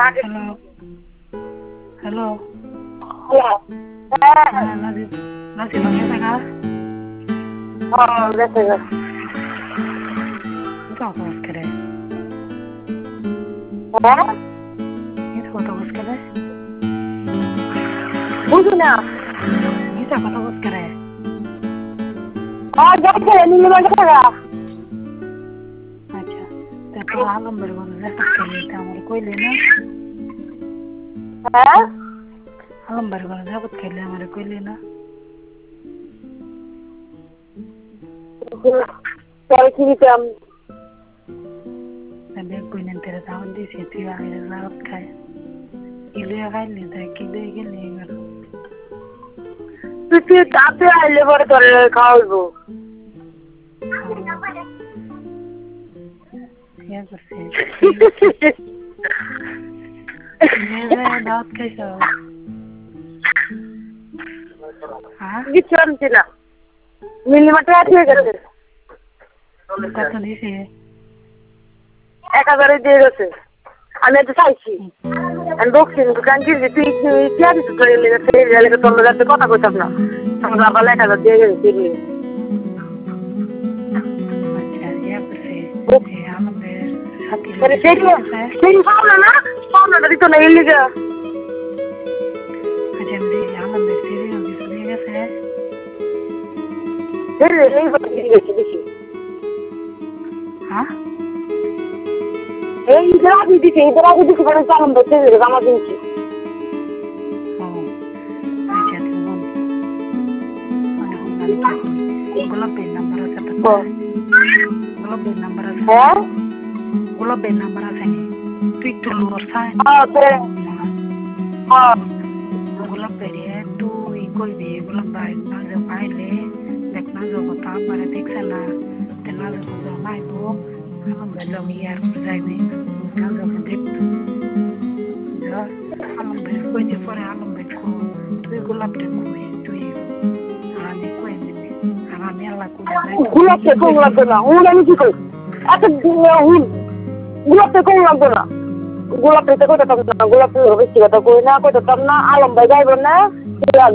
hello hello হ্যাঁ নাজিব নাজিব গেছে গা মিথ্যা কথা বলছ রে মিথ্যা কথা বলছ রে বুঝি না মিথ্যা কথা বলছ রে আচ্ছা তো আলম বের বলে রেকর্ড করে এটা আমার কইলে না আলম বের বলে রেকর্ড খেলে আমার কইলে না দেখ কইলেন তেরে দাওয়াত দিছি তুই আইরে দাওয়াত খায় ইলিয়া খাইলি তাই কি দিয়ে গেলি এবার তুই তাতে আইলে পরে তোর খাওয়াইবো ইয়া করছে দাওয়াত খাইছ হ্যাঁ কিছু আনছি না মিলিমাটে আছে গেছে কত দিছে 1000 দিয়ে গেছে আমি তো চাইছি আমি বকছি দোকান কিনছি তুই কি আনিস তোর লেগে তোর লোকের কথা কইতাম না আমার বাবা 1000 দিয়ে গেছে কিনলি আচ্ছা ইয়া করছে আমাদের সাথী সেই পাওনাটা দিত না এর লিগে আচ্ছা আমি আমাদের সিরিয়াল কিছু দিয়ে গেছে হ্যাঁ এই ইদার আগে দিছে মানে চালান ধরতে আমার দিনছি ও আচ্ছা তুমি গোলাপের নাম্বার আছে তো গোলাপের নাম্বার আছে গোলাপের নাম্বার আছে নি তুই একটু লোর সাইন গোলাপের তুই কইবি গোলাপ ভাই না যে পাইলে দেখ না যে কথা মানে দেখছে না তে না যে কথা নাইবো আমার লগে ইয়ার যাইবি না যখন দেখতো আলম ভাই কইতে পরে আলম ভাই তুই গোলাপটা কই তুই আমি কই নেবে আর আমি আল্লাহ গোলাপটা কম লাগবে না হুন আমি কি কই এত হুন গোলাপটা কম লাগবে না গোলাপটা কইতাম না গোলাপ বেশি কথা কই না কইতাম না আলম ভাই যাইব না